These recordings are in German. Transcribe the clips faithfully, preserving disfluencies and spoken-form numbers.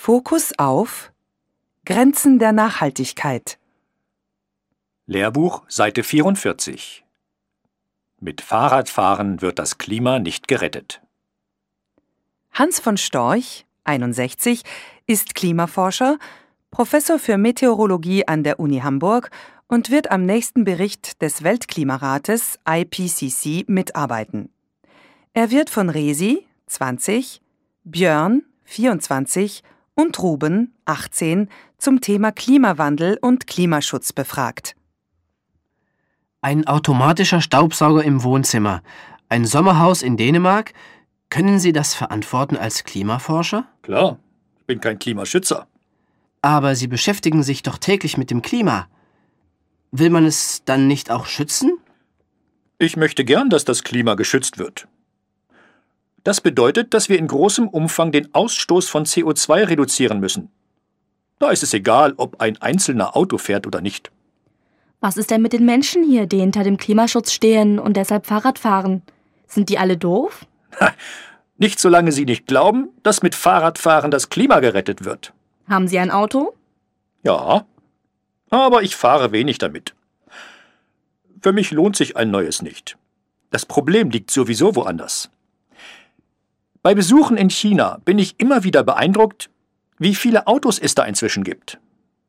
Fokus auf Grenzen der Nachhaltigkeit. Lehrbuch, Seite vierundvierzig. Mit Fahrradfahren wird das Klima nicht gerettet. Hans von Storch, einundsechzig, ist Klimaforscher, Professor für Meteorologie an der Uni Hamburg und wird am nächsten Bericht des Weltklimarates I P C C mitarbeiten. Er wird von Resi, zwanzig, Björn, vierundzwanzig und Ruben, achtzehn, zum Thema Klimawandel und Klimaschutz befragt. Ein automatischer Staubsauger im Wohnzimmer, ein Sommerhaus in Dänemark. Können Sie das verantworten als Klimaforscher? Klar, ich bin kein Klimaschützer. Aber Sie beschäftigen sich doch täglich mit dem Klima. Will man es dann nicht auch schützen? Ich möchte gern, dass das Klima geschützt wird. Das bedeutet, dass wir in großem Umfang den Ausstoß von C O zwei reduzieren müssen. Da ist es egal, ob ein einzelner Auto fährt oder nicht. Was ist denn mit den Menschen hier, die hinter dem Klimaschutz stehen und deshalb Fahrrad fahren? Sind die alle doof? Nicht solange Sie nicht glauben, dass mit Fahrradfahren das Klima gerettet wird. Haben Sie ein Auto? Ja, aber ich fahre wenig damit. Für mich lohnt sich ein neues nicht. Das Problem liegt sowieso woanders. Bei Besuchen in China bin ich immer wieder beeindruckt, wie viele Autos es da inzwischen gibt.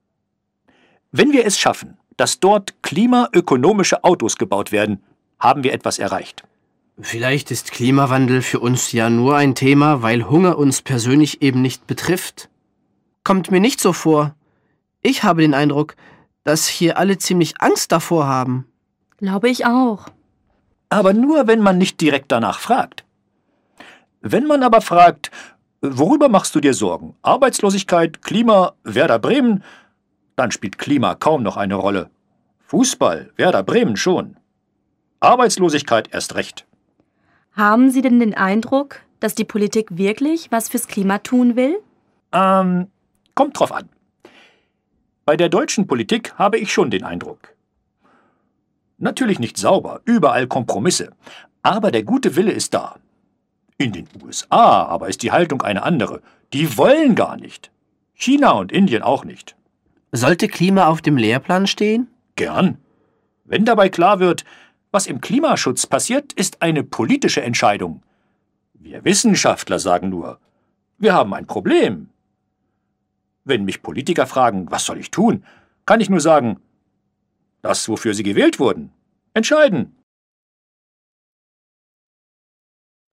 Wenn wir es schaffen, dass dort klimaökonomische Autos gebaut werden, haben wir etwas erreicht. Vielleicht ist Klimawandel für uns ja nur ein Thema, weil Hunger uns persönlich eben nicht betrifft. Kommt mir nicht so vor. Ich habe den Eindruck, dass hier alle ziemlich Angst davor haben. Glaube ich auch. Aber nur, wenn man nicht direkt danach fragt. Wenn man aber fragt, worüber machst du dir Sorgen? Arbeitslosigkeit, Klima, Werder Bremen? Dann spielt Klima kaum noch eine Rolle. Fußball, Werder Bremen schon. Arbeitslosigkeit erst recht. Haben Sie denn den Eindruck, dass die Politik wirklich was fürs Klima tun will? Ähm, kommt drauf an. Bei der deutschen Politik habe ich schon den Eindruck. Natürlich nicht sauber, überall Kompromisse. Aber der gute Wille ist da. In den U S A aber ist die Haltung eine andere. Die wollen gar nicht. China und Indien auch nicht. Sollte Klima auf dem Lehrplan stehen? Gern. Wenn dabei klar wird, was im Klimaschutz passiert, ist eine politische Entscheidung. Wir Wissenschaftler sagen nur, wir haben ein Problem. Wenn mich Politiker fragen, was soll ich tun, kann ich nur sagen, das, wofür sie gewählt wurden. Entscheiden.